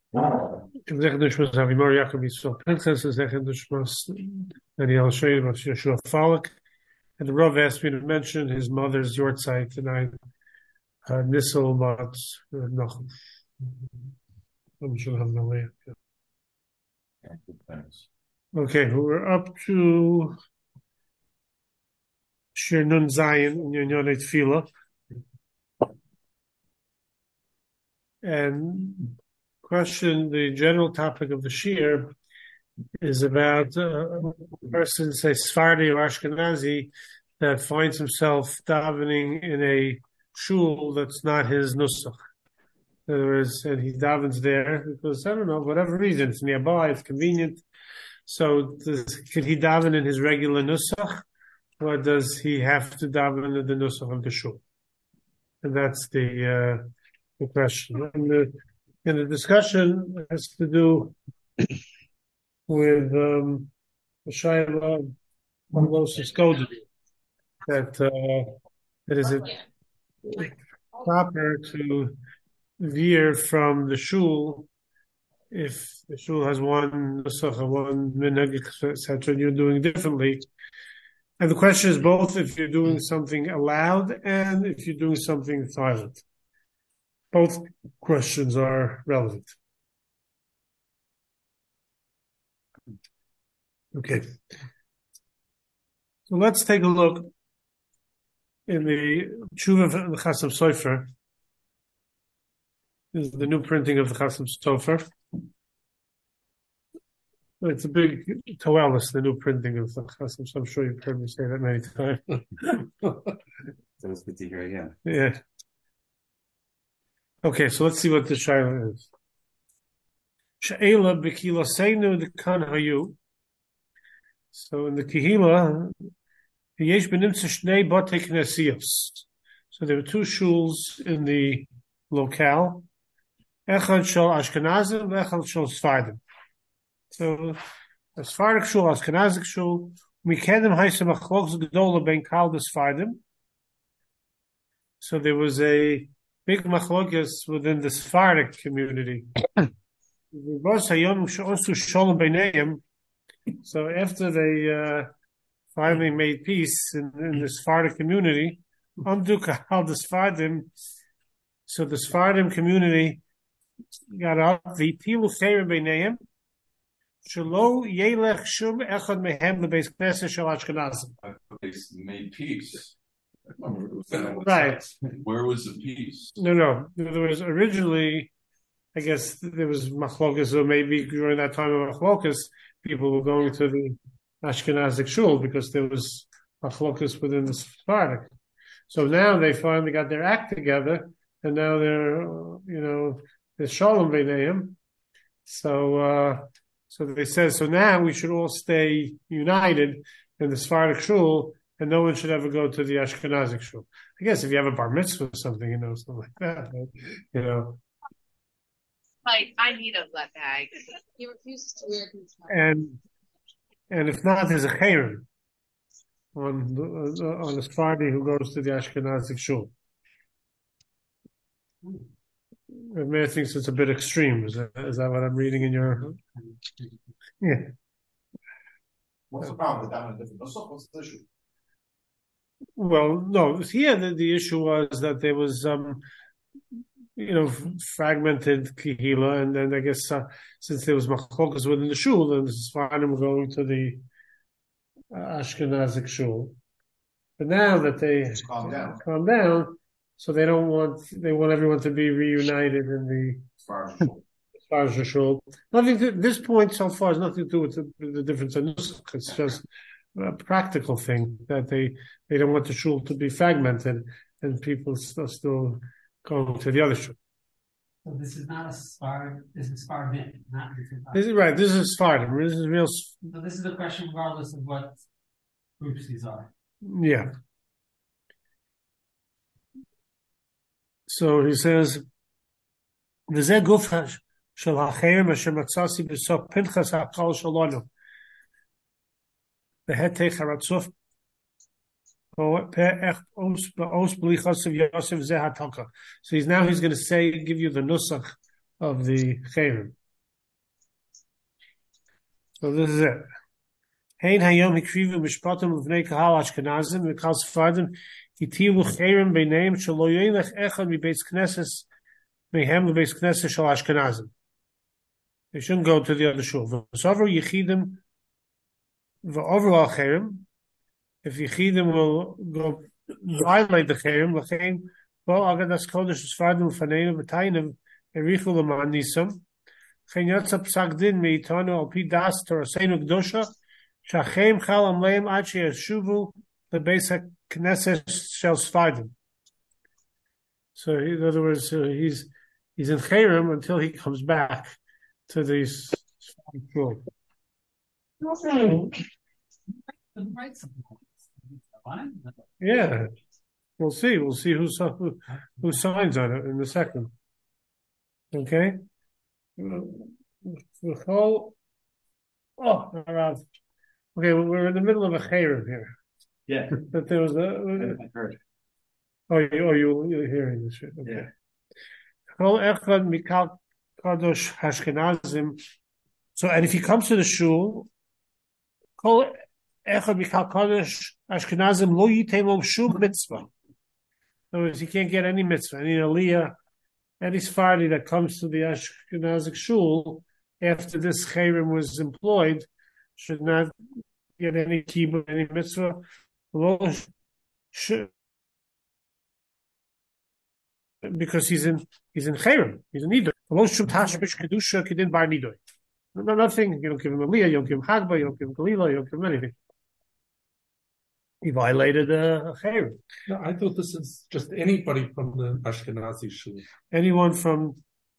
Zech Nishmas Avimor Yaakov Yisrael Princess, Zech Nishmas Daniel Shei Rosh Yeshua Falak. And the Rav asked me to mention his mother's yortzeit tonight, Nissel Bat Nachum. I'm sure I'm not late. Thanks. Okay, we're up to Shir Nun Zayin in Yonei Tefillah. And the general topic of the Shir is about a person, say Sephardi or Ashkenazi, that finds himself davening in a shul that's not his nusach. In other words, and he davens there because, I don't know, whatever reason, it's nearby, it's convenient. So could he daven in his regular nusach, or does he have to daven in the nusach of the shul? And that's the question. And the discussion has to do with the Shaila Pavlosis Godu, that is it proper to veer from the shul if the shul has one nusach, one minhag, etc., and you're doing differently. And the question is both if you're doing something aloud and if you're doing something silent. Both questions are relevant. Okay. So let's take a look in the Tshuva of the Chasam Sofer. This is the new printing of the Chasam Sofer. It's a big Toelis, the new printing of the Chasam Sofer. I'm sure you've heard me say that many times. That was good to hear again. Yeah. Okay, so let's see what the Shaila is. She'ela b'kiloseinu d'kan hayu. So in the Kehila, yesh b'nimtza shnei batei knesiyos. So there were two shuls in the locale. Echad shel Ashkenazim, echad shel Sfardim. So a Sephardic shul, Ashkenazic shul, mikedem haisa machlokes gedola ben kal Sfardim. So there was a big machlokes within the Sephardic community. So after they finally made peace in the Sephardic community, so the Sephardim community got up, the pilu chayim b'neiim, shelo yelech shum echad mehem lebeis knesset shel Ashkenazim. They made peace. Right. Where was the peace? No. There was originally, I guess there was machlokas, or maybe during that time of machlokas, people were going to the Ashkenazic shul because there was machlokas within the Sephardic. So now they finally got their act together, and now they're shalom b'neiim. So they said, so now we should all stay united in the Sephardic shul, and no one should ever go to the Ashkenazic shul. I guess if you have a bar mitzvah or something, something like that, Like, I need a blood bag. He refuses to wear his and if not, there's a chayrim on a Sephardi who goes to the Ashkenazic shul. Mayor thinks it's a bit extreme. Is that what I'm reading in your? Yeah. What's the problem with that one? What's the issue? Well, no. Here the issue was that there was fragmented kehila, and then I guess since there was machlokas within the shul, then the Sephardim were going to the Ashkenazic shul. But now that they calm down, so they want everyone to be reunited in the Sfarja shul. This point so far has nothing to do with the difference in nusach. It's just a practical thing that they don't want the shul to be fragmented and people are still going to the other shul. So this is not a Sfardim, this is Sfardim, not This is right. This is Sfardim. This is real. So this is the question regardless of what groups these are. Yeah. So he says, "V'zeh guf shel ha'chayim asher matzasi b'sof Pinchas ha'kol shalonu v'hetei charatzuf so he's going to give you the nusach of the chayim. So this is it. Hein hayom hikrivu mishpatim l'vnei kahal Ashkenazim v'kal Sephardim hitilu chayrim b'neim shelo yelech echad mibeis knesses mehem l'beis knesses shel Ashkenazim. They shouldn't go to the other shul. V'sover yichidim v'overall chayrim. If yichidim will go violate the chayrim, l'chein bo agadas kodesh Sephardim l'faneinu v'tainim erichu l'man nisam. Chen yotza psak din meitanu al pi das torasenu gdosha. Shachem chalam leim ad sheyeshuvu lebeis haknesses shel Sephardim. So in other words, he's in Chayrim until he comes back to these shul. Yeah, we'll see. We'll see who signs on it in a second. Okay. Okay, we're in the middle of a chayrim here. Yeah. But there was I heard. You're hearing this shit. Okay. Kol echad mikal kadosh Ashkenazim. So, and if he comes to the shul, kol echad mikal kadosh Ashkenazim lo yitem lo shul mitzvah. In other words, he can't get any mitzvah, any aliyah, any Sephardi that comes to the Ashkenazic shul after this chayrim was employed should not get any kibbutz, any mitzvah. Because he's in chayrim, he's in nidoy. Nothing. You don't give him aliyah, you don't give him hagba, you don't give him galila, you don't give him anything. He violated a chayrim. No, I thought this is just anybody from the Ashkenazi shul. Anyone from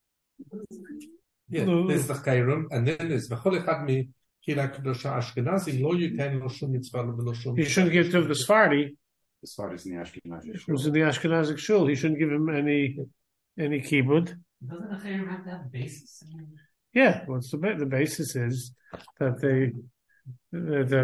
there's the chayrim, and then there's v'chol echad mi kira kedosha Ashkenazi lo yiten lo shum mitzvah lo shum. He shouldn't give to the Sephardi. The Sephardi's in the Ashkenazi shul. Who's in the Ashkenazic shul? He shouldn't give him any kibbutz. Doesn't the chayrim have to have a basis? Yeah, what's the basis is that they. I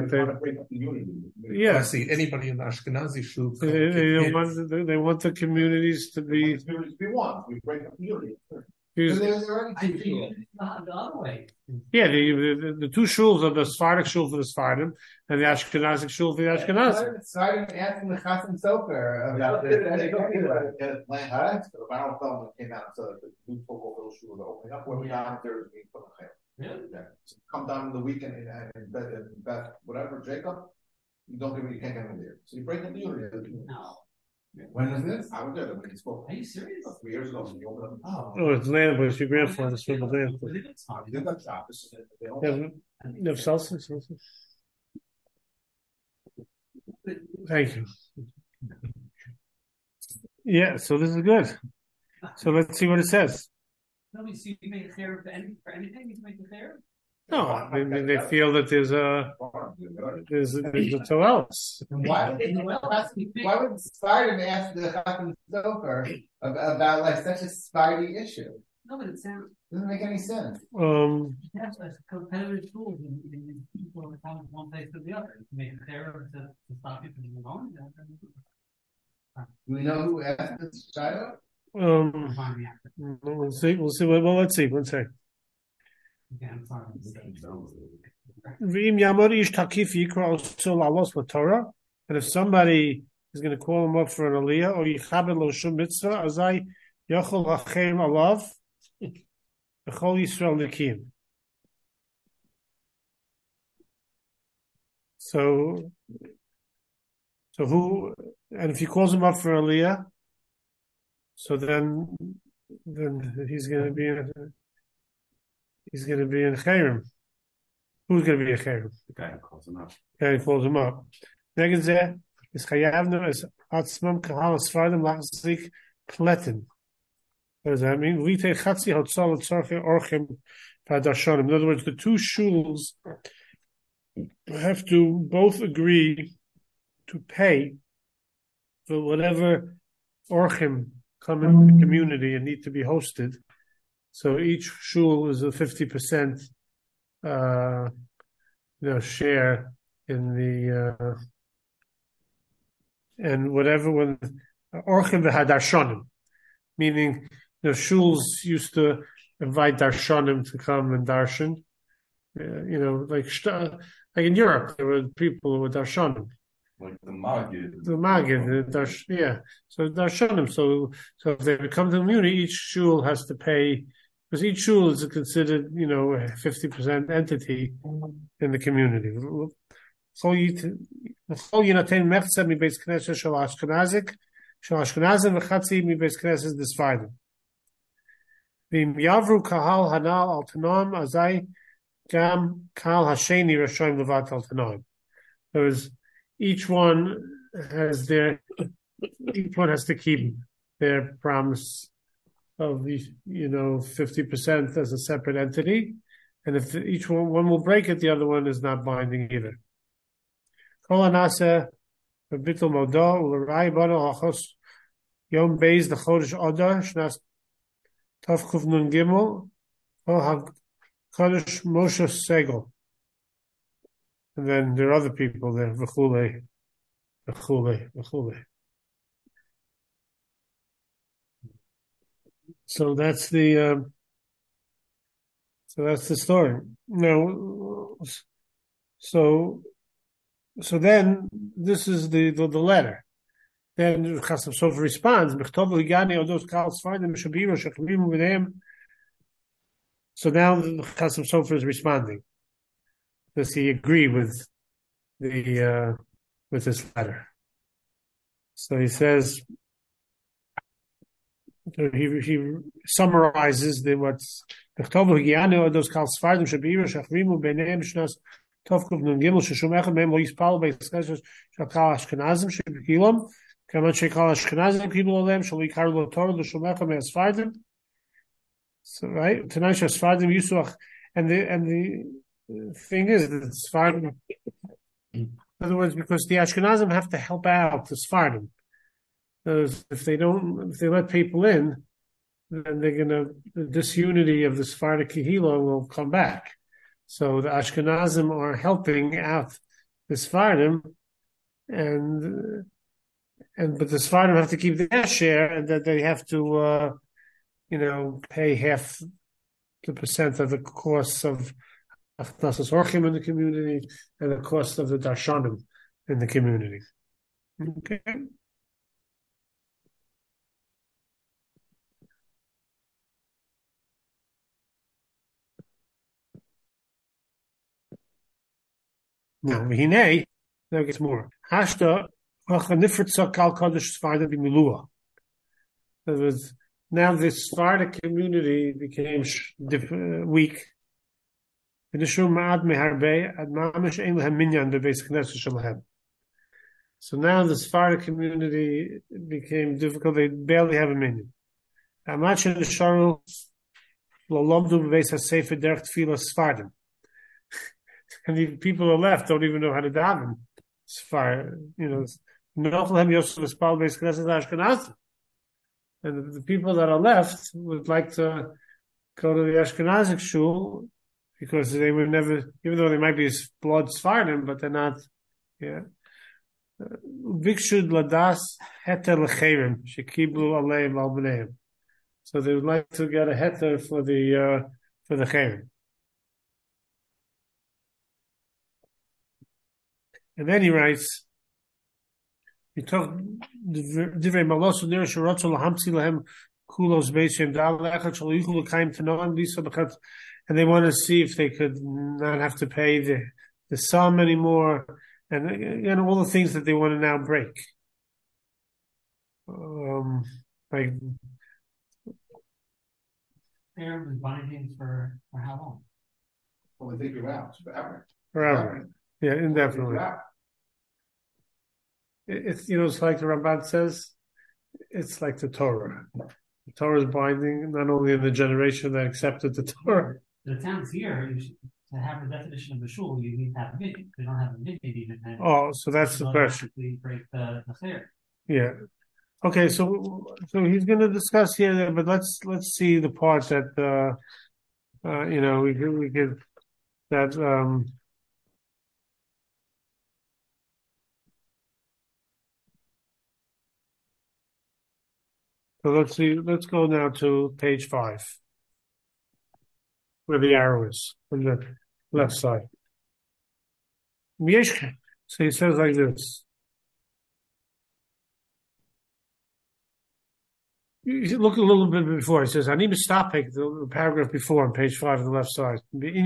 Yeah, see anybody in the Ashkenazi shul. they want the communities to be. We want. We break up unity. He's- I think the other way. Yeah, the two shuls are the Sephardic shul for the Sephardim and the Ashkenazic shul for the Ashkenazim. Started asking the Chasam Sofer about this. The final film came out, so the new local schools are opening up. When we are there, we put a chayim. Really? Yeah. So come down in the weekend and Beth, whatever, Jacob, you don't give me, you can't get in there. So you break up the unity. No. When is this? I was there when he spoke. Are you serious? 3 years ago, so you opened up. Oh, it's land, but it's your grandfather's from the land. They did that shop. They don't- You have Celsius? Thank you. Yeah, so this is good. So let's see what it says. Nobody see you make a chayrim for anything. You can make a chayrim. No, they feel that there's a toelis. Why would Spartan ask the Chasam Sofer about like such a Sparty issue? No, but it sounds. Doesn't make any sense. That's like competitive tools in people are coming from one place to the other. To make a chayrim to stop people from going. Do we know who asked this child? We'll see. Well, let's see. One second. Okay, I'm sorry. V'im yamor ish takif yikra also lalos l'Torah, and if somebody is going to call him up for an aliyah or yichabed lo shum mitzvah, azai yochol hachem alav b'chol Yisrael nikim. So who? And if he calls him up for aliyah, so then he's going to be in chayrim. Who's going to be a chayrim? The guy who calls him up. Okay, he calls him up. Neged zeh is chayavnu es atzmam kahal Sephardim lachzik pletin. What does that mean? V'itei chatzi hotzal tzarchei orchim v'adarshanim. In other words, the two shuls have to both agree to pay for whatever orchim come into the community and need to be hosted. So each shul is a 50%, share in the, and whatever when orchim v'hadarshanim, meaning the shuls used to invite darshanim to come and darshan, like in Europe, there were people who were darshanim. Like the Magid. The Magid, So darshanim. So if they come to the community, each shul has to pay, because each shul is considered, a 50% entity in the community. V'im yavru kahal hanal al tanam azai gam kahal hasheni rashoim levat al tanam. Each one has to keep their promise of 50% as a separate entity, and if each one will break it, the other one is not binding either. Kol hanase v'bitul modo u'l'rai bano hachos yom beis l'chodesh adar shnas Tavkuf Nun Gimel, Kodesh Moshe Segel. And then there are other people there, V'chule. So that's the story. Now, so then this is the letter. Then Chasam Sofer responds, so now the Chasam Sofer is responding. Does he agree with this letter? So he says, he summarizes what's Tovkov Nun Gimel Sheshum Echad Mehem Lo Yispal Beis Shakal Ashkenazim Shebekilom Kaman Shekal Ashkenazim Kibul Olem Shal Yikar Lo Torah L'Shum Echad Me'asfardim. So right, tonight Sfardim Yisuach, and the thing is that Sfardim, in other words, because the Ashkenazim have to help out the Sfardim. If they let people in, then the disunity of the Sephardic Kehillah will come back. So the Ashkenazim are helping out the Sephardim, but the Sephardim have to keep their share, and that they have to, pay half the percent of the costs of Achnasas Orchim in the community and the cost of the Darshanim in the community. Okay. Now, V'hinei, now it gets more. Hashta, Nifrit Sakal Kodesh Sfardim B'milua. Now the Sephardic community became weak. So now the Sephardic community became difficult. They barely have a minyan. And the people who are left don't even know how to daven. And the people that are left would like to go to the Ashkenazic shul because they would never, even though they might be blood Sfardim, but they're not. Yeah. Bikshud ladas heter lecherim shekiblu aleim al b'neim. So they would like to get a heter for the cherim. And then he writes, he took divrei malos u'nir shirotzu lahamtzi lahem kulos beishem dal echad shal yichul l'kaim tanoim lisa b'chat, and they want to see if they could not have to pay the sum anymore, and all the things that they want to now break. Like Aaron was binding for how long? Well, they figure out forever. Forever. Yeah, indefinitely. It's it's like the Ramban says, it's like the Torah. The Torah is binding not only in the generation that accepted the Torah. The sounds here, to have the definition of the shul, you need to have a minyan. They don't have a minyan even. Oh, so that's the question. Break the fair. Yeah. Okay, so he's going to discuss here, but let's see the part that we could that So let's go now to page 5, where the arrow is. left side. So he says like this. You look a little bit before. He says, "I need to stop the paragraph before on page 5 on the left side.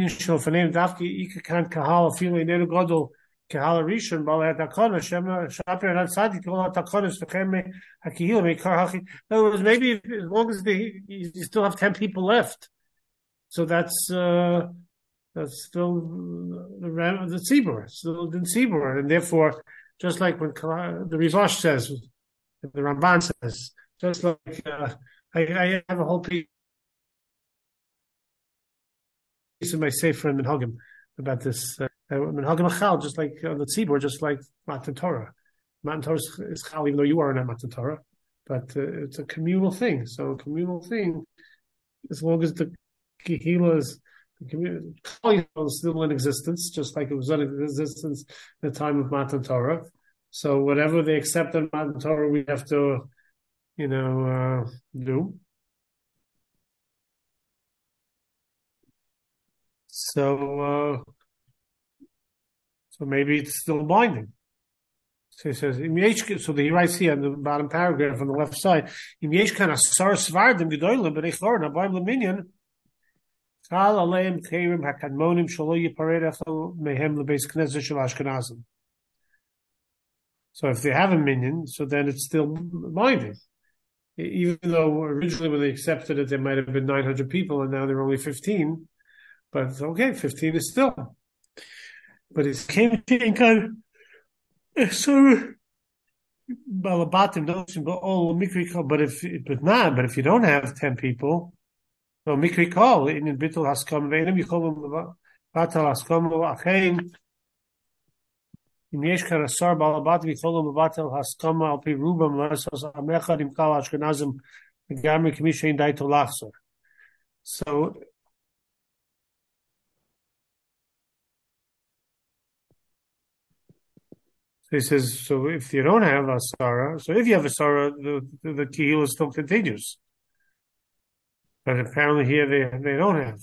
In other words, maybe as long as you still have 10 people left, so that's still the tzibur, still the tzibur, and therefore, just like when the Rivash says, the Ramban says, just like I have a whole piece in my Sefer in Minhagim about this. Minhagim Achal, just like on the tzibur, just like Matan Torah. Matan Torah is Chal, even though you are not Matan Torah, but it's a communal thing. So a communal thing, as long as the Kehillah is the community is still in existence, just like it was in existence at the time of Matan Torah. So whatever they accept in Matan Torah, we have to, do. So maybe it's still binding. So he says, so he writes here in the bottom paragraph on the left side, so if they have a minyan, so then it's still binding. Even though originally when they accepted it, there might have been 900 people and now there are only 15. But okay, 15 is still. But it came to so Balabatim, but if you don't have 10 people, so Mikri call in Bittul Haskam Veinim, you call them Batal Haskam Achein. In Yeshkar Asar Balabatim, you call them Batal Haskam Alpi Rubam Lasas Amechad Im Kal Ashkenazim Gami Kmishain Daito Lachsor. So he says, so if you don't have Asara, so if you have Asara, the Kehillah still continues. But apparently here they don't have.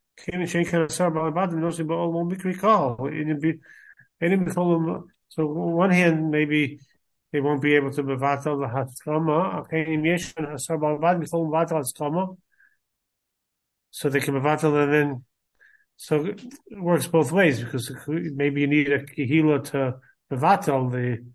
So on one hand, maybe they won't be able to bevatal the haskama. So they can bevatal and then. So it works both ways because maybe you need a Kehillah to bevatal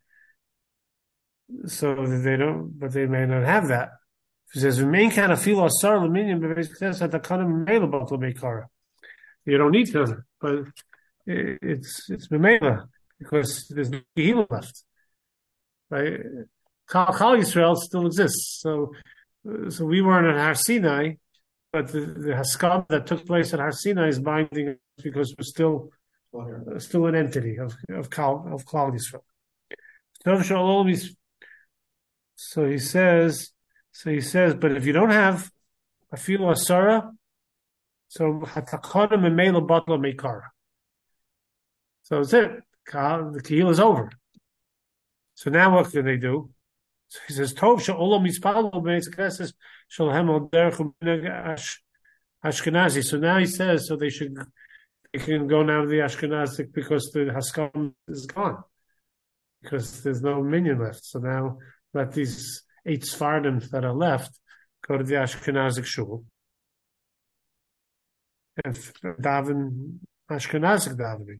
so they don't, but they may not have that. He says, "The main kind of feel asar l'minyan b'veis at the kind of available to meikara." You don't need to, but it's memela because there's no Kehillah left. Right? Kal Yisrael still exists. So we weren't at Har Sinai, but the haskam that took place at Har Sinai is binding because we're still an entity of Klal Yisrael. So he says, but if you don't have a filo asara, so hatakonim and meila batla meikara. So that's it. The Kehillah is over. So now what can they do? So he says, Tov she'olam mispalo b'nei knesses shalhem al derech Ashkenazi. So now he says, so they can go now to the Ashkenazic because the Haskam is gone. Because there's no minyan left. So now let these 8 Sfardim that are left go to the Ashkenazic shul and daven Ashkenazic davening.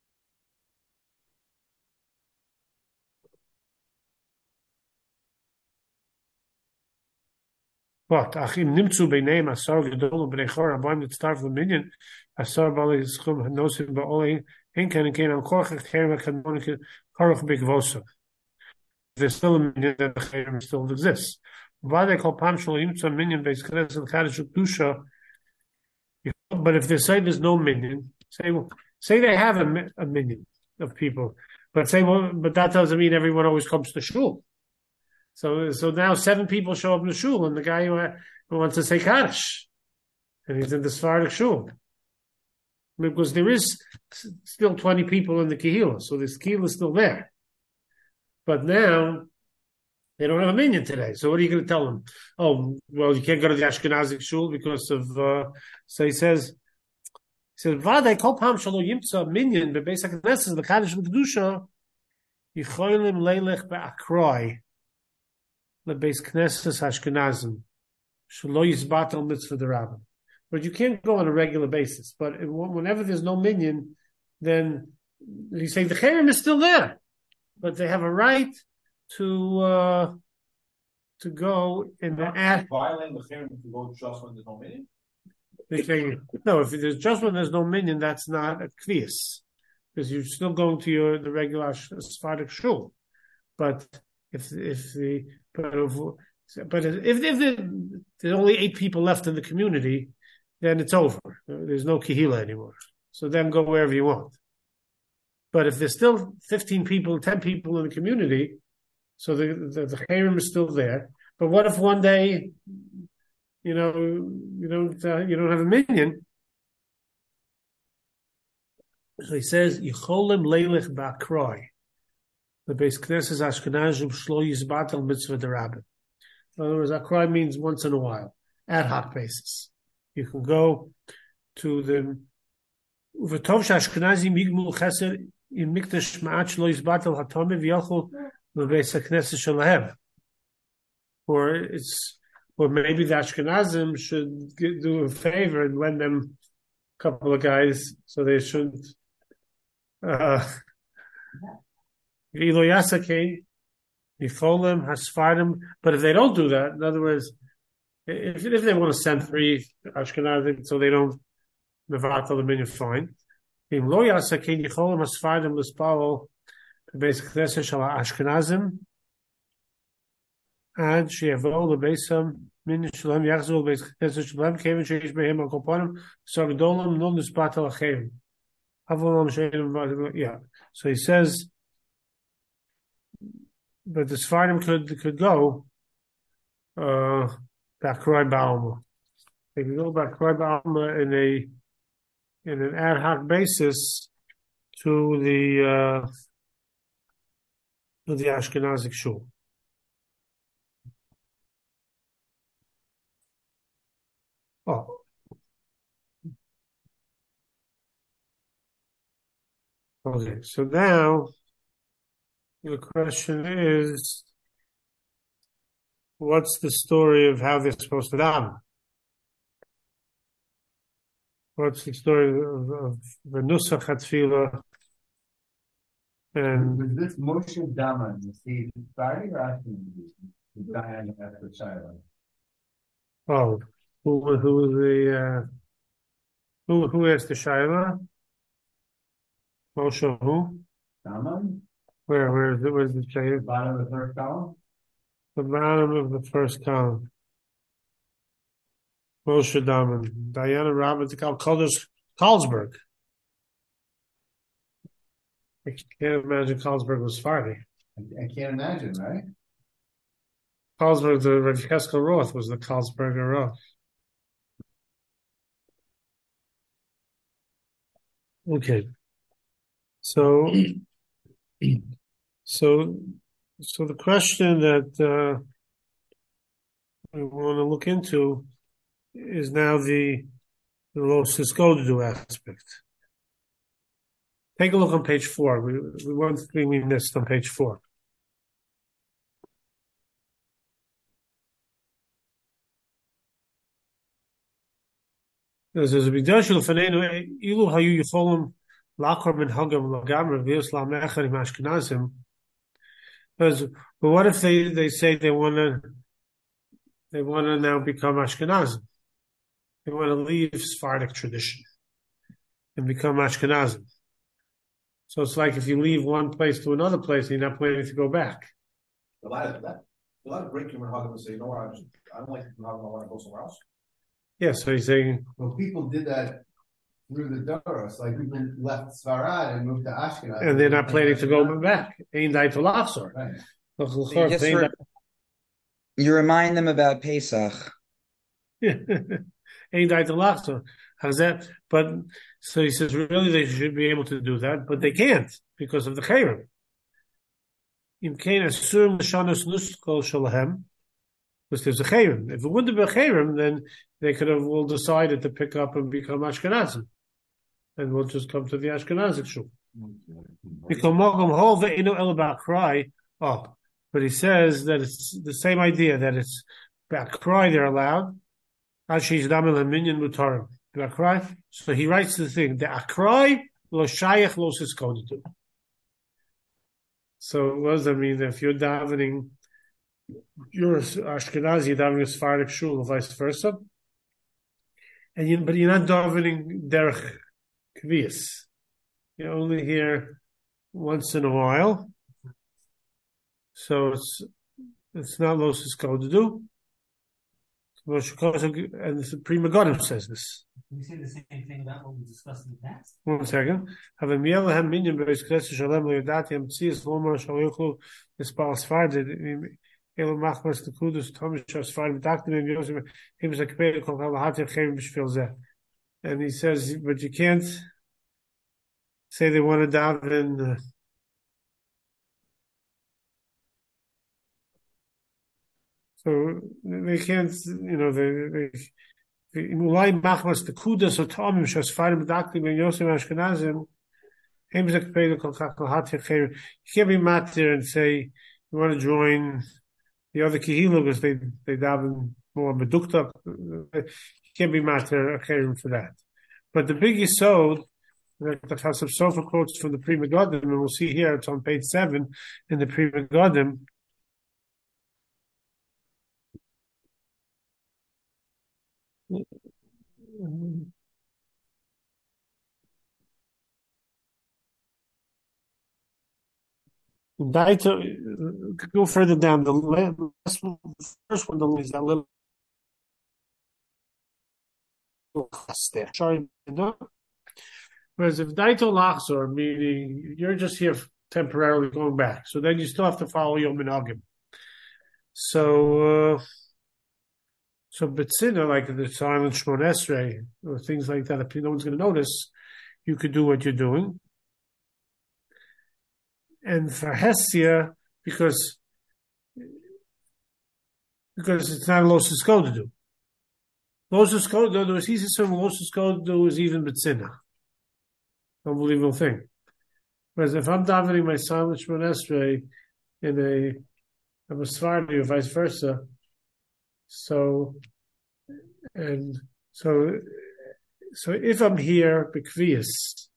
But Achim Nimtzu Beineim Asar Gedol Bnei Chor Abayim that start from the minyan Asar Bali Schum Hanosim Baoli Inkan and Kain Al Korach Cherim Kamonik Korach Bigvosa. There's still a minyan that the Cherim still exists. Why they call Pam Shol Nimtzu minyan based Knesset Kadosh Kedusha. But if they say there's no minyan, say they have a minyan of people, but but that doesn't mean everyone always comes to shul. So now 7 people show up in the shul, and the guy who wants to say Kaddish, and he's in the Sephardic shul. Because there is still 20 people in the Kehillah, so this Kehillah is still there. But now, they don't have a minyan today, so what are you going to tell them? Oh, well, you can't go to the Ashkenazic shul because of, so he says, says, "V'adai kol pam shelo yimtza minyan bebeis hakneses l'kadosh v'kedusha yicholim leilech be'akroi lebeis knesses Ashkenazim shelo yizbatel mitzvah derabim." But you can't go on a regular basis. But whenever there's no minyan, then he's saying the cherem is still there, but they have a right to go in the ad. Violating the cherem to go just when there's no minyan? They say, no, if there's just when there's no minyan, that's not a kvias, because you're still going to the regular Sephardic shul. But if there's only 8 people left in the community, then it's over. There's no kehila anymore. So then go wherever you want. But if there's still 15 people, 10 people in the community, so the cherem is still there. But what if one day, you don't have a minyan? So he says, "Yicholim leilech ba'akroi." The base knesses Ashkenazim shlo yizbatel mitzvah derabim. In other words, akroi means once in a while, ad hoc basis. You can go to the Uvetov Ashkenazim migmul chesed in mikdash ma'at shlo yizbatel hatomim v'yochol lebeis hakneses shalahem. Or maybe the Ashkenazim should do a favor and lend them a couple of guys so they shouldn't. But if they don't do that, in other words, if they want to send 3 Ashkenazim so they don't mevatel the minyan, fine. Ashkenazim. And שיבואו לבייסם מן שלהם יחזרו לבייס כנסת שלהם כיוון שיש בהם הקופונים סגדולם לא נספת על החיים. Yeah. So he says, but the Sfardim could go Ba'akroi Ba'alma. They could go Ba'akroi Ba'alma in an ad hoc basis to the Ashkenazic shul. Oh. Okay, so now the question is, what's the story of how they're supposed to daven? What's the story of the Nusach HaTfilah? And was this Moshe Daman, is he Friday or after the Diane after Shiloh? Oh, who asked the Shaila? Moshe who? Daman? Where is it? Where's the Shaila? Bottom of the first column? The bottom of the first column. Moshe Daman. Diana Roberts, Carlsberg. I can't imagine Carlsberg was Friday. I can't imagine, right? Carlsberg, the Rav Yeskel Roth was the Carlsberger Roth. Okay. So the question that we want to look into is now the Lo Siskodu aspect. Take a look on page 4. One thing we missed on page 4. There's a bidashul fanenu ilu hayu yicholim lakor min hagam lagamra v'yoslam echad im Ashkenazim. But what if they say they want to now become Ashkenazim? They want to leave Sephardic tradition and become Ashkenazim. So it's like if you leave one place to another place, you're not planning to go back. A lot of great human hug and say, I don't like human hug, I want to go somewhere else. Yeah, so he's saying, well, people did that through the Doros. Like people left Sfarad and moved to Ashkenaz, and they're not planning to go back. Right. You remind them about Pesach. But so he says, really, they should be able to do that, but they can't because of the cherem. Because there's a cherem. If it wouldn't have been a cherem, then they could have all decided to pick up and become Ashkenazim. and we'll just come to the Ashkenazic shul. Oh, but he says that it's the same idea, that it's Bakrai they're allowed. So he writes the thing, the Akrai lo shayach lo siskodetu. So what does that mean? If you're davening, you're Ashkenazi, you're davening a Sephardic shul, or vice versa, but you're not davening derech kvias. You're only here once in a while, so it's not lo siskodetu. And the Prima Godim says this. Can we say the same thing about what we discussed in the past? 1 second. Have a miel hem minyan beis kres shalem lo yadati am tzis lomar shalochlu espal sfarde elo machmas the kudus tomish sfarde daktim and yosef him is a kpei kol halahat yachem b'shvil zeh. And he says, but you can't say they want to daven. So they can't, they Mulai machmas the kudas or tomim shasfarim daktim and yosef ashkenazim. Him is a kpei kol halahat yachem. You can't be mad there and say you want to join the other kihila because they daven more medukta. You can't be matter for that. But the big yisod that has some sofa quotes from the Prima Godim, and we'll see here it's on page 7 in the Prima Godim. Go further down. The first one is that little there. Sorry, no. Whereas if daito lachzor, meaning you're just here temporarily going back, so then you still have to follow your minhagim. So betzina, like the silent shmon esrei or things like that, if no one's going to notice, you could do what you're doing. And for Hesia, because it's not a losus code to do. Losus code, though, there was easy some losus code to do is even betzina. Unbelievable thing. Whereas if I'm davening my silent shmon esrei in a Sephardi or vice versa, so if I'm here b'kvius,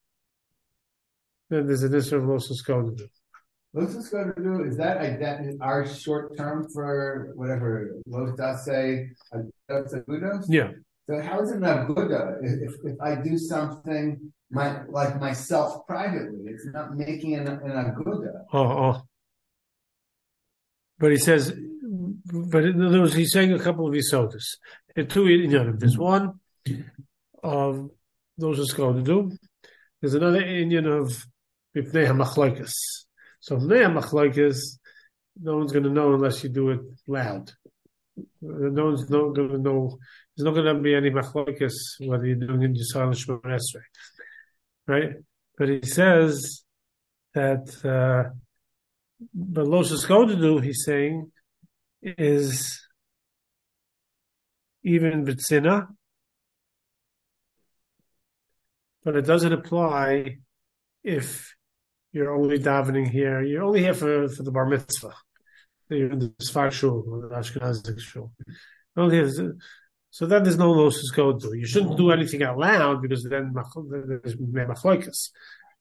then there's an issue of losus code to do. Lotus go to do, is that our short term for whatever Lotus say agudos? Yeah. So how is it an aguda if I do something like myself privately? It's not making an aguda. But he says, but in other words, he's saying a couple of yisodas. There are two inyanim. There's one of those who's going to do. There's another inyan of mipnei hamachlokas. So mipnei hamachlokas, no one's going to know unless you do it loud. No one's not going to know. There's not going to be any machlokas whether you're doing it in your silent shmon esrei, right? But he says that. But Losus going to do, he's saying, is even B'tzina, but it doesn't apply if you're only davening here. You're only here for the bar mitzvah. You're in the Sfar shul or the Ashkenazic shul. So then there's no Losus going to do. You shouldn't do anything out loud because then there's machlokas.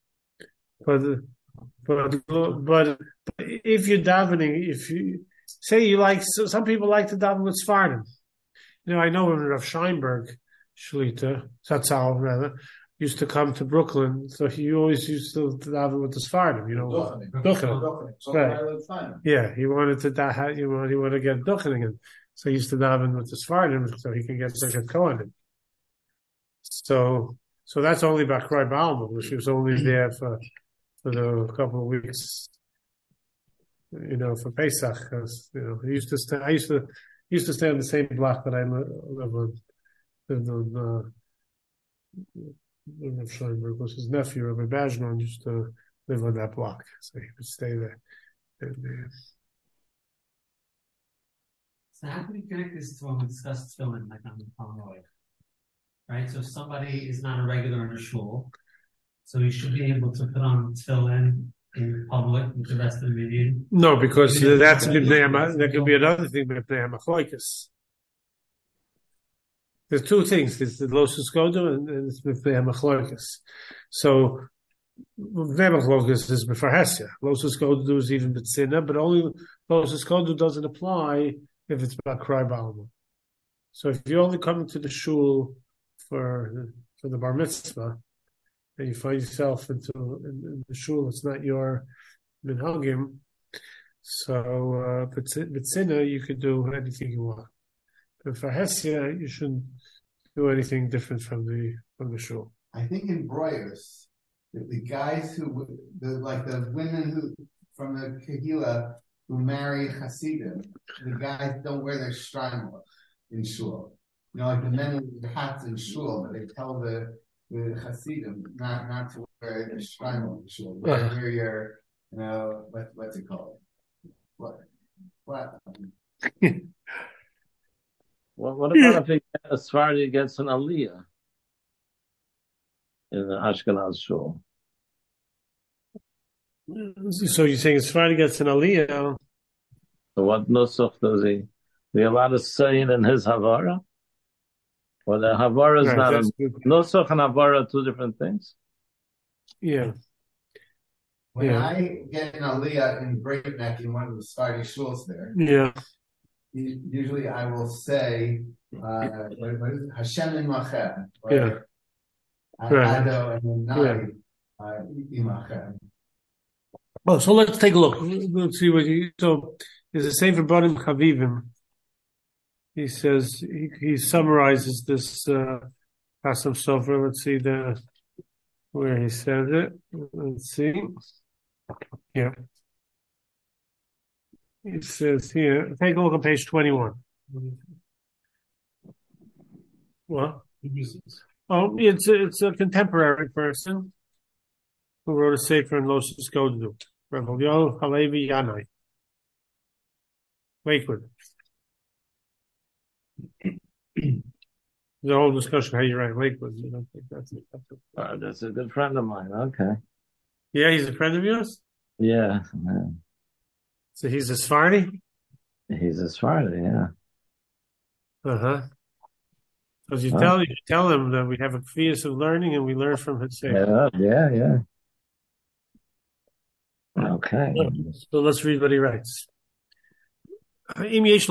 But if you're davening, if you say you like, some people like to daven with Sfardim. I know when Rav Scheinberg, Shlita, Zatzal rather, used to come to Brooklyn, so he always used to daven with the Sfardim, Duchening. Right. Yeah, he wanted to he wanted to get Duchening, so he used to daven with the Sfardim so he can get Second Kohanim. So that's only Bakrai Balma, which was only there for the couple of weeks, for Pesach, because I used to stay on the same block that I lived on. Rav Scheinberg was his nephew, Rabbi Bajnon, used to live on that block, so he would stay there. So how can we connect this to when we discussed tefillin, like on the Pomeroy? Right? So if somebody is not a regular in a shul, So he should be able to put on tefillin in public with the rest of the meeting. No, because that's that could be another thing. There's two things. There's the losus godu and it's b'pnei hamachlokas. So b'pnei hamachlokas is b'farhesia. Losus godu is even b'tzina, but only losus godu doesn't apply if it's b'akrai b'alma. So if you're only coming to the shul for the bar mitzvah, and you find yourself in the shul, it's not your minhagim. So b'tzina you could do anything you want. And for Hesia, you shouldn't do anything different from the shul. I think in Broyers, the guys the women who from the Kehila who marry Hasidim, the guys don't wear their shtreimel in shul. You know, like the men with the hats in shul, but they tell the Hasidim not to wear their shtreimel in shul. Wear your, what's it called? What? Well, what about if a Sephardi gets an aliyah in the Ashkenaz shul? So you're saying Sephardi gets an aliyah? So what nusach does he? Is he allowed to say it in his havara? Or the havara is not nusach and havara are two different things? Yeah. When I get an aliyah in Breakneck in one of the Sephardi shuls there, usually I will say, what is it? Hashem imachem. Yeah. Ado and Nari imachem. Well, so let's take a look. Let's see what so there's a Sefer Barim Chavivim. He says, he summarizes this, Chasam Sofer. Let's see where he says it. Let's see. Yeah. It says here, take a look at page 21. What? Oh, it's a contemporary person who wrote a sefer in Losus Godu. Rav Elyahu Halevi Yanai. Lakewood. The whole discussion how you write Lakewood. You don't think that's it. That's a good friend of mine. Okay. Yeah, he's a friend of yours? Yeah. So he's a Sephardi? He's a Sephardi, yeah. Uh-huh. Because you tell him that we have a kfiyas of learning and we learn from his sefer. Yeah. Okay. So let's read what he writes. So that's what we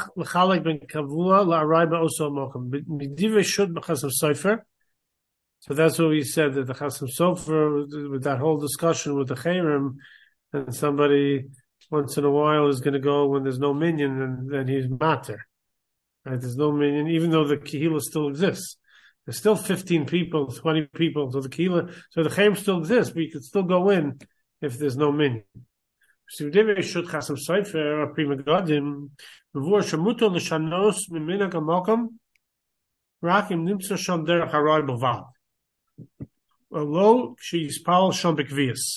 said, that the Chasam Sofer, with that whole discussion with the Cherem, and somebody once in a while is going to go when there's no minyan, and then he's mater. Right? There's no minyan, even though the Kehillah still exists. There's still 15 people, 20 people, so the Kehillah, so the Cherem still exists, but you could still go in if there's no minyan. So should Chasam Sofer, Prima Gadim, before Shamuto l'shanos mimina gamokom, rakim nimtza sham derech harai b'vad. Although she yispal sham b'kvias.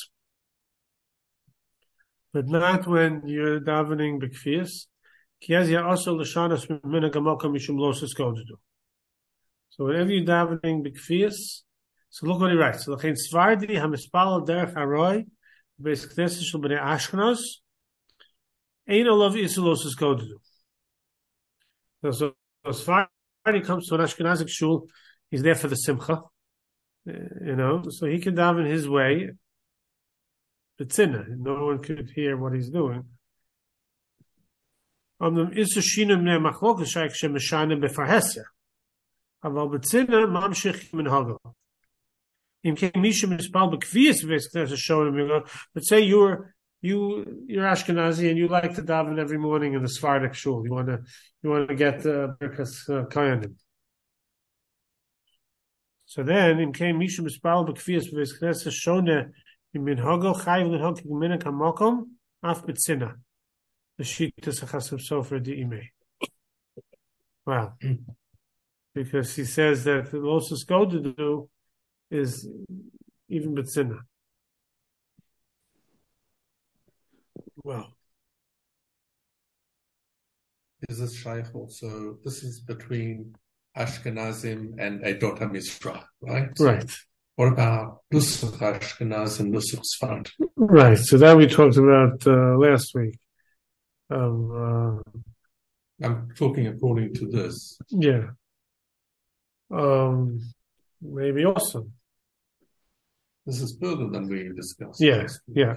But not when you're davening b'kvias. Ki az also l'shanos mimina gamokom mishum losus godu. So whenever you're davening b'kvias, so look what he writes. So l'chein svardi hamispal derech harai Beis Knesset shel bnei Ashkenaz, ein olav isoloses godu. So as far as he comes to an Ashkenazic shul, he's there for the simcha, so he can daven his way. B'tzina, no one could hear what he's doing. Isu shinu bnei machlokas shaykh shemeshane befarhesia. Aval b'tzina mamshich minhago. Let's say you're Ashkenazi and you like to daven every morning in the Sephardic shul. You want to get Birkas Koyanim. So then, in came Misha Mispal B'Kfiyas B'Ves Knesset Shone in Minhago Chayiv L'Hok Minak Hamokom Af B'Tzina the Shittas Chasam Sofer Di'imei. Wow, because he says that the Losus go to do is even B'Tzina. Well, is this shaykh also? This is between Ashkenazim and Edot HaMizrach, right? Right. What about Nusach Ashkenaz and Nusach Sfard? Right. So that we talked about last week. I'm talking according to this. Yeah. Maybe also. This is further than we discussed. Yeah. Yeah.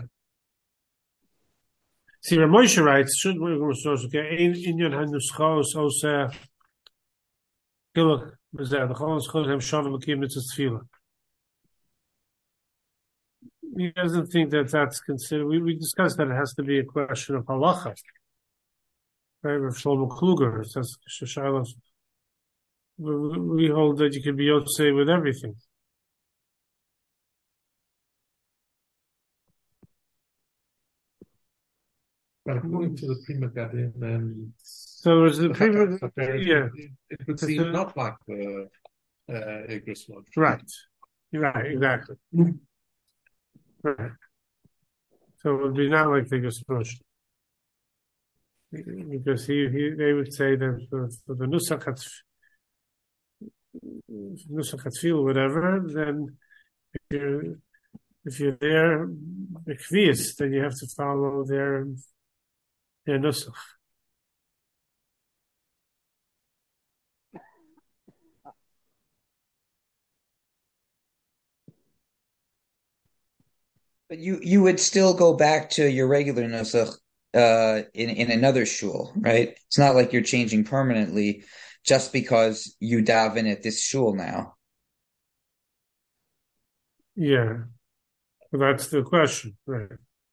See, Ramosha writes, should we go so okay, Indian Hanuschos also Giluk was there, the Cholos Chos have Shavim Akim Mitzvah Tefillah. He doesn't think that that's considered. We discussed that it has to be a question of halacha. Right, with Shlomo Kluger, it says Shashailos. We hold that you can be Yotzei with everything. But according to the Prima Gadim, so was the Prima, yeah, it would seem not like the Igros Lodge. Right. Right, exactly. Right. So it would be not like the Igros Lodge. Because they would say that for the Nusach Hatfil, whatever, then if you're there, the Kvias, then you have to follow their Nusach. But you would still go back to your regular nusach in another shul, right? It's not like you're changing permanently just because you daven at this shul now. Yeah, well, that's the question, right?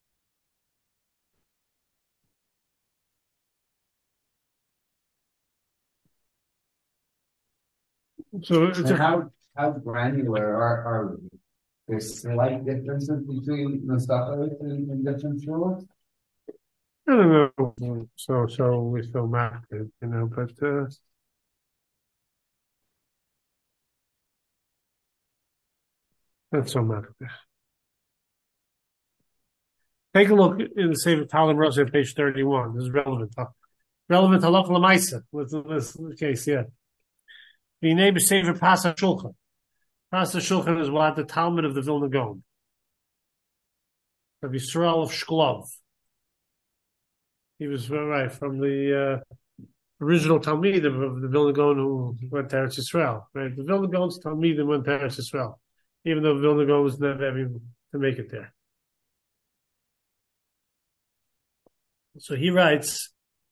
So it's how granular are we? There's slight differences between the stuff in different shuls? I don't know. So we still map it, but not so much. Take a look in the Sefer Talim Rosa, page 31. This is relevant. Relevant halacha l'maisa with this case, yeah. The name is Sefer Pasach Shulchan. Pasach Shulchan is what the Talmud of the Vilna Gaon. Of Yisrael of Shklov. He was right from the original Talmidim of the Vilna Gaon who went to Eretz Yisrael. Right, the Vilna Gaon's Talmidim went to Eretz Yisrael, even though Vilna Gaon was never able to make it there. So he writes.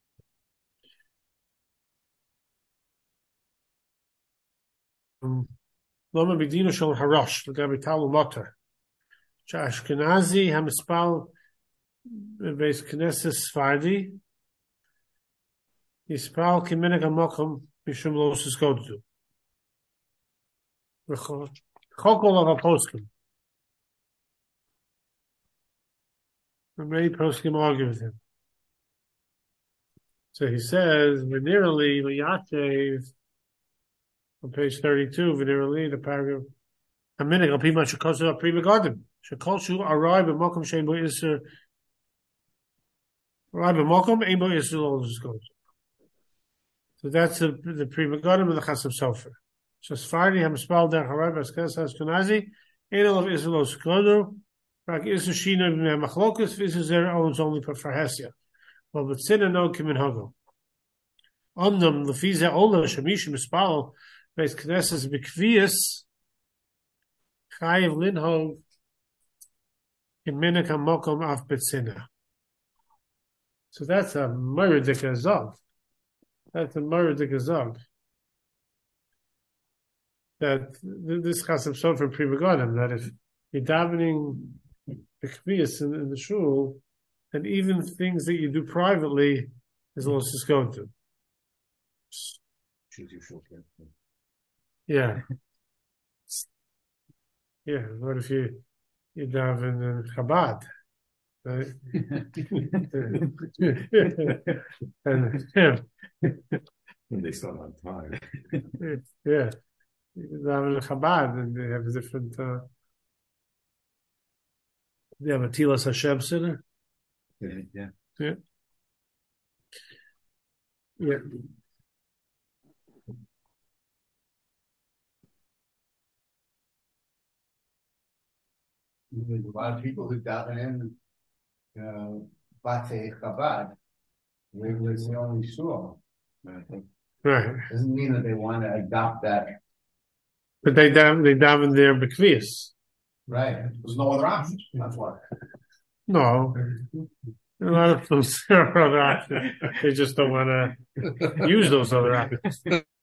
Loma B'dino Shel Harosh l'gabi Talmud Motor. Ashkenazi hamispal beis Knesset Sfardi yispal kiminag hamokom mishum lo siskodu. Chokol of a poskim. And many poskim argue with him. So he says, "Venerally liyatev." On page 32, Venerally, the paragraph. A minute, I'll be much a cause of Prima Garden. Shekolshu arrive at Mokum Shembo is arrive at Mokum, Abo is goes. So that's the Prima Garden and the Chasam Sofer. So Sfardi Hamispal Der Harab Askas Ashkenazi, Enel of Israel Skodo, Rak Isushina Machlokus, Visazer owns only for Hesia. Well, but Sinna no Kimin Hago. Omnum, Lefiza Ola, Shamish Mispal, Beis Knesses Bikvius, Chayiv Linhog, in Minik HaMokom Af Betsina. So that's a Muradik Azog. That's a Muradik Azog. That this Chasam Sofer Prima Gadim, that if you're davening Bikvius in the shul, then even things that you do privately is also going to. Choose your shul. Yeah. Yeah. What if you daven in Chabad? Right? When they start on time. Yeah. You daven in Chabad and they have a different they have a Tilas Hashem Center. Yeah. Yeah. Yeah. There's a lot of people who daven in, Batei Chabad. It's the only shul. Right. Doesn't mean that they want to adopt that. But they daven there b'kvius. Right. There's no other option. That's why. No. A lot of them there are other options. They just don't want to use those other options.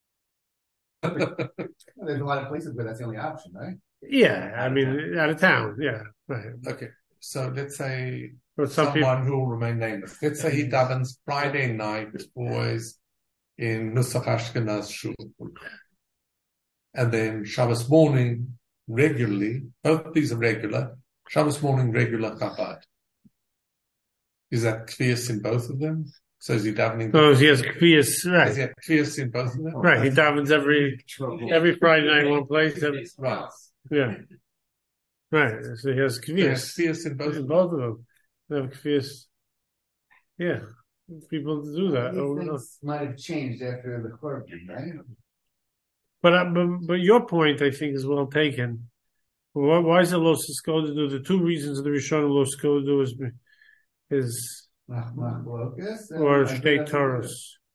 There's a lot of places where that's the only option, right? Yeah, I mean, out of town. Yeah, right. Okay, so let's say But some someone people, who will remain nameless. Let's say he davens Friday night boys in Nusach Ashkenaz Shul. And then Shabbos morning regularly, both these are regular, Shabbos morning regular Chabad. Is that kvius in both of them? So is he davening? oh, he has kvius, right? Is he kvius in both of them? Right, he davens every Friday night in one place. Right. Yeah, right. So he has He has kvius kvius in both in of them. both of them. They have kvius. Yeah, people do that. These things might have changed after the Korban, right? But your point, I think, is well taken. Why is it lo siskodu? The two reasons the Rishon lo siskodu is or state Torahs.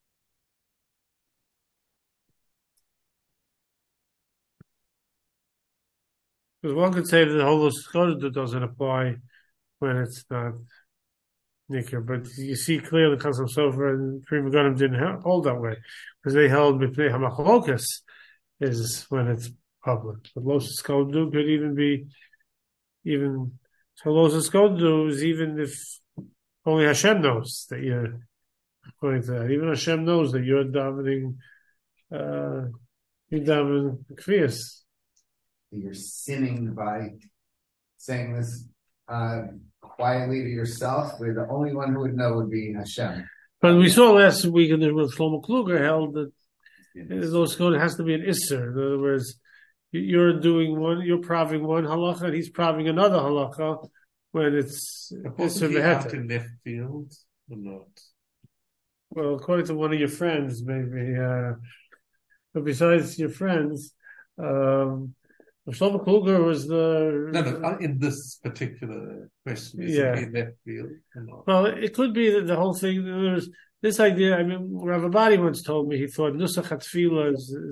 Because one could say that the whole lo siskodu doesn't apply when it's not Nikir, but you see clearly the Chasam Sofer and Prima Ganim didn't hold that way because they held B'pnei Hamachlokas is when it's public. But lo siskodu could even be so lo siskodu is even if only Hashem knows that you're according to that. Even Hashem knows that you're davening kvius. You're sinning by saying this quietly to yourself, where the only one who would know would be Hashem. But we saw last week in the Shlomo Kluger held that it has to be an isser. In other words, you're praving one halacha and he's praving another halacha when it's Possibly out in left field or not? Well, according to one of your friends, maybe. But besides your friends, Shlomo Kluger was the... No, in this particular question, is it in left field or not? Well, it could be that the whole thing, there's this idea, I mean, Rav Abadi once told me, he thought Nusach HaTfilah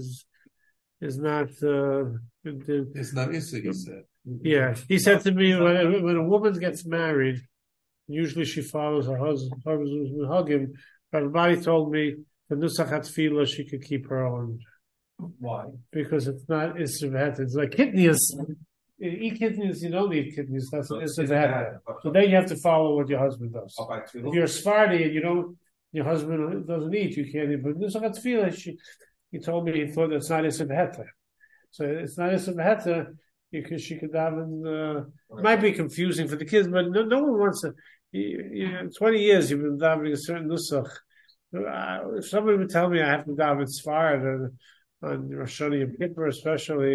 is not... It's no issue, he said. Yeah, he said to me, when a woman gets married, usually she follows her husband, will hug him. Rav Abadi told me, the Nusach HaTfilah, she could keep her own. Why? Because it's not Isser. It's like kidneys. You eat kidneys, you don't eat kidneys. That's Isser. So then you have to follow what your husband does. If you're a Sephardi and your husband doesn't eat, you can't eat. But Nusach HaTfilah, he told me he thought it's not Isser. So it's not Isser. She could daven. It might be confusing for the kids, but no one wants to. 20 years you've been davening a certain nusach. If somebody would tell me I have to daven Sfarad on Rosh Hashanah Yom Kippur, especially,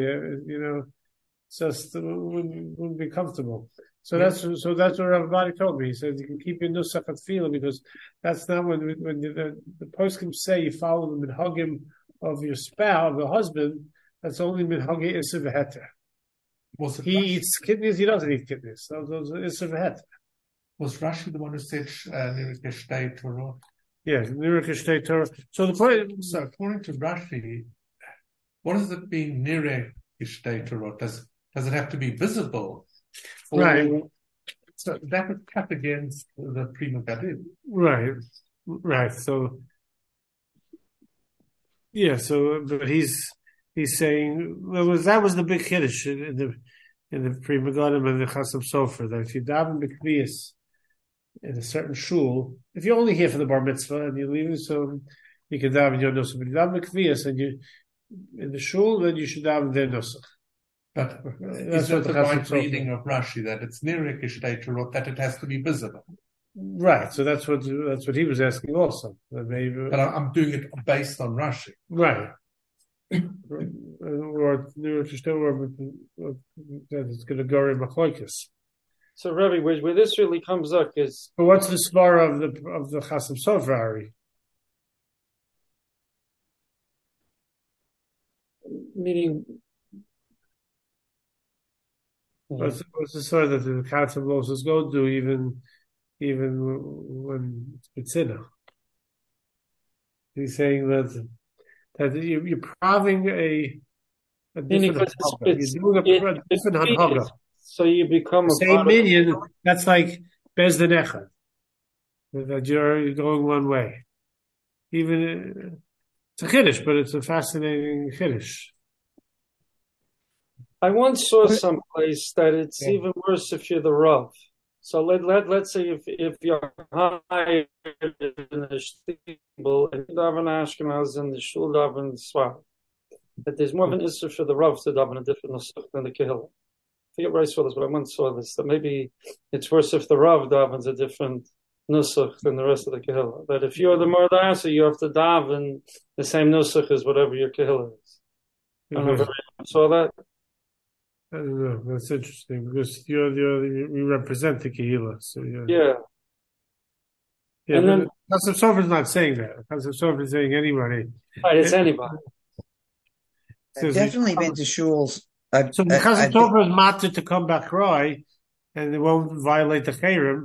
just wouldn't be comfortable. So that's what Rav Abadi told me. He said you can keep your nusach HaTfilah because that's not when the poskim say you follow the minhagim of your spouse, of the husband. That's only minhagim Isser v'heter. He eats kidneys. He doesn't eat kidneys. Those are Isser v'heter. Was Rashi the one who said Nirek Shtei Torah? Yeah, Nirek Shtei Torah. So according to Rashi, what does it mean Nirek Shtei Torah? Does it have to be visible? Right. So that would cut against the Prima Gadim. Right. So yeah. So but he's saying that was the big kiddush in the Prima Gadim and the Chasam Sofer that if you daven b'kvius in a certain shul, if you're only here for the bar mitzvah and you're leaving, so you can daven your nusach. But you daven b'kvius and you in the shul, then you should daven their nusach. But that's is that the right reading of Rashi that it's Nirek Shtei Torah, that it has to be visible? Right. So that's what he was asking also. But I'm doing it based on Rashi. Right. Or that it's going to go in Machlokes. So, Rabbi, where this really comes up is. But what's the svara of the Chasam Sofer, Ari? Meaning, What's the sort that the Katzim Moses go do even when it's Tzina? He's saying that you're proving a different Hanhaga. You're doing a different Hanhaga. So you become the same minion. That's like Bezdin Echad. That you're going one way. Even it's a Kiddush, but it's a fascinating Kiddush. I once saw someplace that it's even worse if you're the Rav. So let's say if you're high in the shtibel and you daven Ashkenaz and the shul daven Sfar, that there's more of an issue for the Rav to daven a different nusach than the Kehillah. I forget where I saw this, but I once saw this, that maybe it's worse if the Rav davens a different nusach than the rest of the Kehillah. That if you're the Mordasa, you have to daven the same nusach as whatever your Kehillah is. I don't know if I saw that. I don't know. That's interesting because you represent the Kehillah, so yeah. And then Chassav Sofer is not saying that. Chassav Sofer is saying anybody. Right, it's anybody. I've definitely been to shuls. So the Chassav Sofer is matter to come back right, and it won't violate the Chayrim.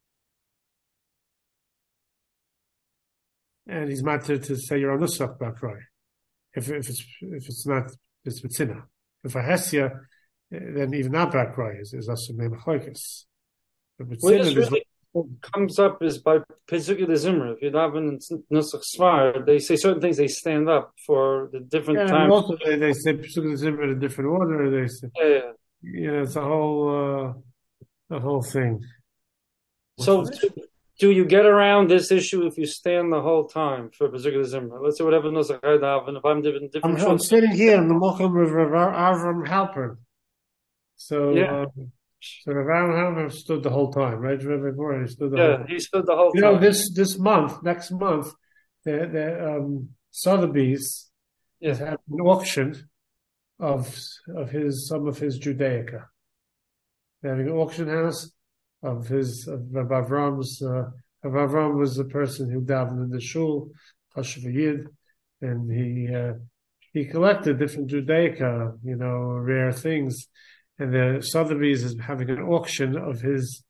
And he's matter to say you're on the Nusach back right. If it's not, it's Mitzina. If a Hesya, then even that back right is also name Chaykas. What this really comes up is by Pesukei de Zimra. If you daven in Nusach Sfar, they say certain things. They stand up for the different times. And also they say Pesukei de Zimra in a different order. They say, it's a whole thing. So, do you get around this issue if you stand the whole time for Pesukei de Zimra? Let's say whatever Nusach I daven. If I'm different. I'm sitting here in the Mocham of Avram Halpern. So. So Rav Halpern stood the whole time, right? He stood the whole time. He stood the whole time. This month, next month, the Sotheby's is having an auction of some of his Judaica. They're having an auction house of Avram's. Avram was the person who davened in the shul, Chashuv Yid, and he collected different Judaica, rare things. And the Sotheby's is having an auction of his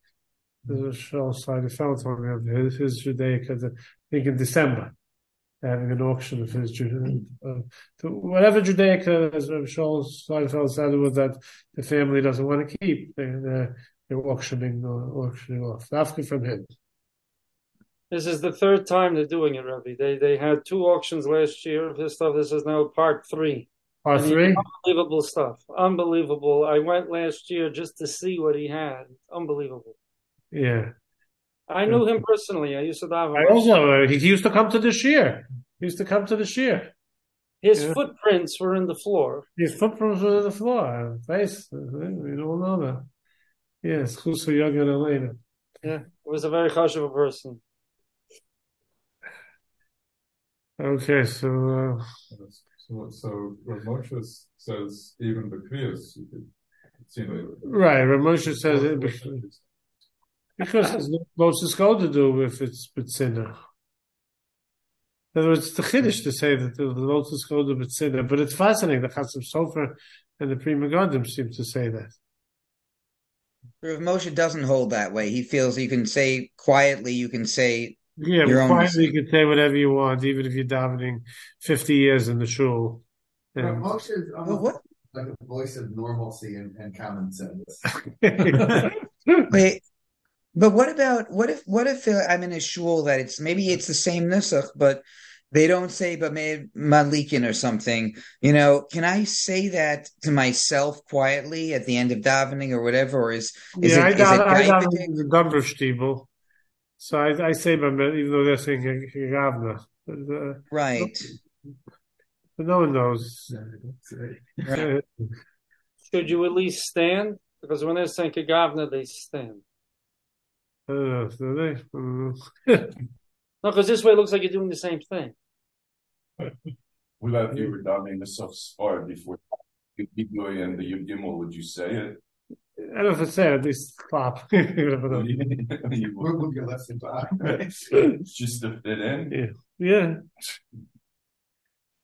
Judaica, I think in December. They're having an auction of his whatever Judaica, as Shaul Seinfeld said, was that the family doesn't want to keep. They're auctioning off. After from him. This is the third time they're doing it, Rabbi. They had 2 auctions last year of his stuff. This is now part 3. Part 3? Unbelievable stuff. Unbelievable. I went last year just to see what he had. Unbelievable. Yeah. I knew him personally. I used to daven. He used to come to the shir. His footprints were in the floor. His footprints were in the floor. Face. We don't know that. Yes. Chusu Yogan Elena. Yeah. It was a very chashuv person. Okay, so Rav Moshe says even the kriyas you could see right. Rav Moshe says it because there's no Moses go to do if it's B'tzina. In other words, it's the Chiddush to say that the Moses go to B'tzina, but it's fascinating. The Chassav Sofer and the Pri Megadim seem to say that. Rav Moshe doesn't hold that way. He feels you can say quietly. You can say. Yeah, quietly you can say whatever you want, even if you're davening 50 years in the shul. Moshe is almost like a voice of normalcy and common sense. Wait, but what if I'm in a shul that it's the same nusach, but they don't say B'mei Madlikin or something? Can I say that to myself quietly at the end of davening or whatever? Or is it daven in the Dombra Shtibel. So I say, even though they're saying Ravna. Right. But no one knows. Right. Should you at least stand? Because when they're saying Kegavna, they stand. Do they? No, because this way it looks like you're doing the same thing. Without you were davening the Sfar before Gidloy and the Yud Gimel, would you say it? I don't know if it's there, at least clap. Move your left and back. Just to fit in. Yeah.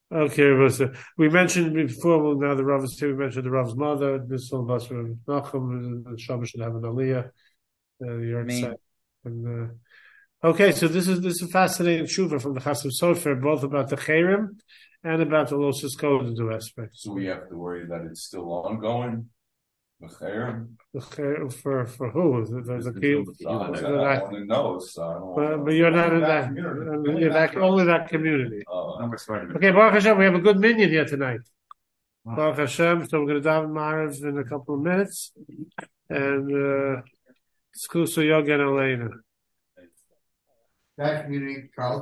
Okay, Ravasa. We mentioned before, well, now the Rav is here, we mentioned the Rav's mother, this whole Basra Nachum, the Shabbos should have an Aliyah, your side. And, okay, so this is a fascinating tshuva from the Chasam Sofer, both about the Cherem and about the Losus Kodedu aspect. So we have to worry that it's still ongoing? The Cherem? The Cherem for who? The key. I want to know, so but you're not in that, you're only that community. Okay, Baruch Hashem, we have a good minyan here tonight. Baruch Hashem, so we're going to daven Ma'ariv in a couple of minutes. And, Skusu Yogan Elena. That community, Carl